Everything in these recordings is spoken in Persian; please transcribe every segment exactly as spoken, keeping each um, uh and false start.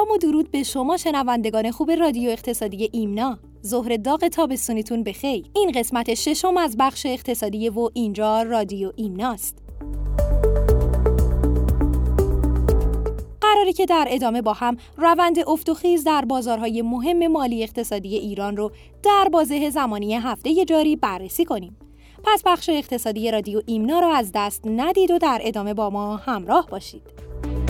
سلام و درود به شما شنوندگان خوب رادیو اقتصادی ایمنا. ظهر داغ تابستونیتون بخیر. این قسمت ششم از بخش اقتصادی و اینجا رادیو ایمناست. قراره که در ادامه با هم روند افت و خیز در بازارهای مهم مالی اقتصادی ایران رو در بازه زمانی هفته جاری بررسی کنیم. پس بخش اقتصادی رادیو ایمنا رو از دست ندید و در ادامه با ما همراه باشید.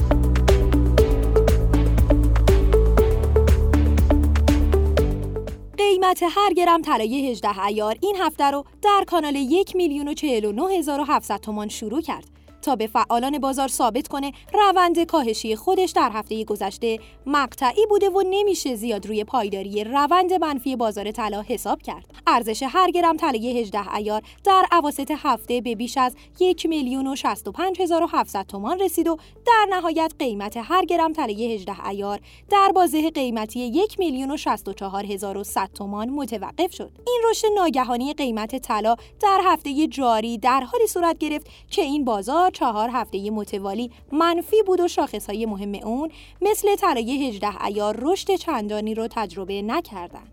قیمت هر گرم طلای هجده عیار این هفته رو در کانال یک میلیون و چهل و نه هزار و هفتصد تومان شروع کرد تا به فعالان بازار ثابت کنه روند کاهشی خودش در هفته گذشته مقطعی بوده و نمیشه زیاد روی پایداری روند منفی بازار طلا حساب کرد. ارزش هر گرم طلای هجده عیار در اواسط هفته به بیش از یک میلیون و شصت و پنج هزار و هفتصد تومان رسید و در نهایت قیمت هر گرم طلای هجده عیار در بازه قیمتی یک میلیون و شصت و چهار هزار و صد تومان متوقف شد. این رشد ناگهانی قیمت طلا در هفته جاری در حالی صورت گرفت که این بازار چهار هفته متوالی منفی بود و شاخصهای مهم اون مثل طلای هجده عیار رشد چندانی رو تجربه نکردند.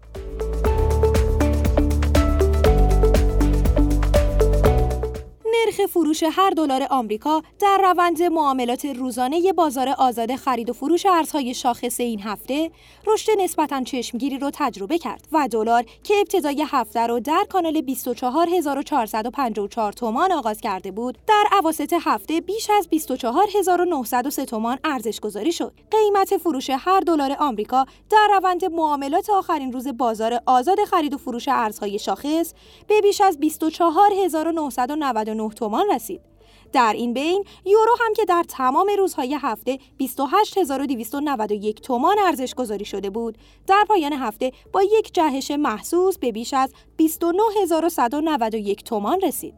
نرخ فروش هر دلار آمریکا در روند معاملات روزانه بازار آزاد خرید و فروش ارزهای شاخص این هفته رشد نسبتاً چشمگیری رو تجربه کرد و دلار که ابتدای هفته رو در کانال بیست و چهار هزار و چهارصد و پنجاه و چهار تومان آغاز کرده بود، در اواسط هفته بیش از بیست و چهار هزار و نهصد و سه تومان ارزش گذاری شد. قیمت فروش هر دلار آمریکا در روند معاملات آخرین روز بازار آزاد خرید و فروش ارزهای شاخص به بیش از بیست و چهار هزار و نهصد و نود و نه تومان رسید. در این بین یورو هم که در تمام روزهای هفته بیست و هشت هزار و دویست و نود و یک تومان ارزش گذاری شده بود، در پایان هفته با یک جهش محسوس به بیش از بیست و نه هزار و صد و نود و یک تومان رسید.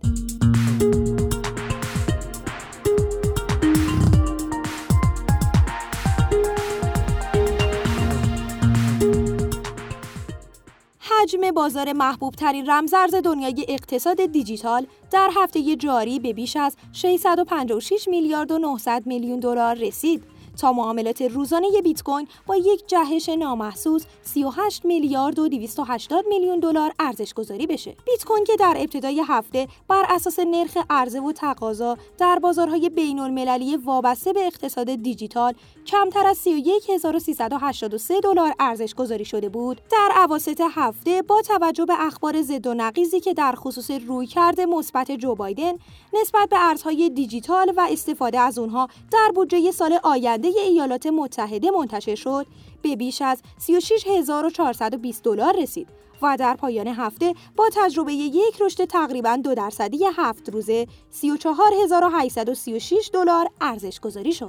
حجم بازار محبوب ترین رمزارز دنیای اقتصاد دیجیتال در هفته جاری به بیش از ششصد و پنجاه و شش میلیارد و نهصد میلیون دلار رسید تا معاملات روزانه بیت کوین با یک جهش نامحسوس سی و هشت میلیارد و دویست و هشتاد میلیون دلار ارزش گذاری بشه. بیت کوین که در ابتدای هفته بر اساس نرخ عرضه و تقاضا در بازارهای بین المللی وابسته به اقتصاد دیجیتال کمتر از سی و یک هزار و سیصد و هشتاد و سه دلار ارزش گذاری شده بود، در اواسط هفته با توجه به اخبار ضد و نقیضی که در خصوص رویکرد مثبت جو بایدن نسبت به ارزهای دیجیتال و استفاده از اونها در بودجه سال آینده ایالات متحده منتشر شد، به بیش از سی و شش هزار و چهارصد و بیست دلار رسید و در پایان هفته با تجربه یک رشد تقریباً دو درصدی هفت روزه سی و چهار هزار و هشتصد و سی و شش دلار ارزش گذاری شد.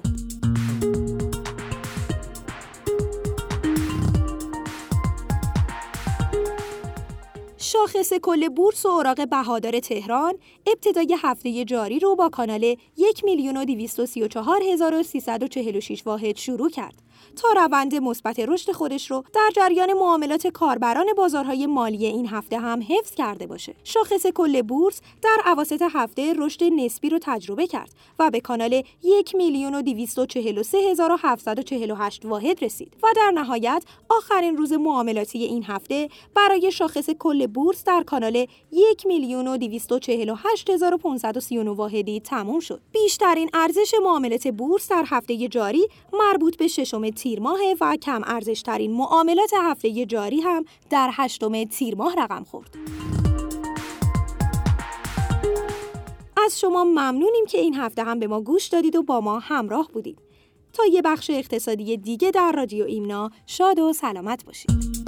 شاخص کل بورس و اوراق بهادار تهران ابتدای هفته جاری رو با کانال یک میلیون و دویست و سی و چهار هزار و سیصد و چهل و شش واحد شروع کرد تا روند مثبت رشد خودش رو در جریان معاملات کاربران بازارهای مالی این هفته هم حفظ کرده باشه. شاخص کل بورس در اواسط هفته رشد نسبی رو تجربه کرد و به کانال یک میلیون و دویست و چهل و سه هزار و هفتصد و چهل و هشت واحد رسید و در نهایت آخرین روز معاملاتی این هفته برای شاخص کل بورس در کانال یک میلیون و دویست و چهل و هشت هزار و پانصد و سی و نه واحدی تموم شد. بیشترین ارزش معاملات بورس در هفته جاری مربوط به ششم تیر ماه و کم ارزش ترین معاملات هفته جاری هم در هشتم تیر ماه رقم خورد. از شما ممنونیم که این هفته هم به ما گوش دادید و با ما همراه بودید. تا یه بخش اقتصادی دیگه در رادیو ایمنا شاد و سلامت باشید.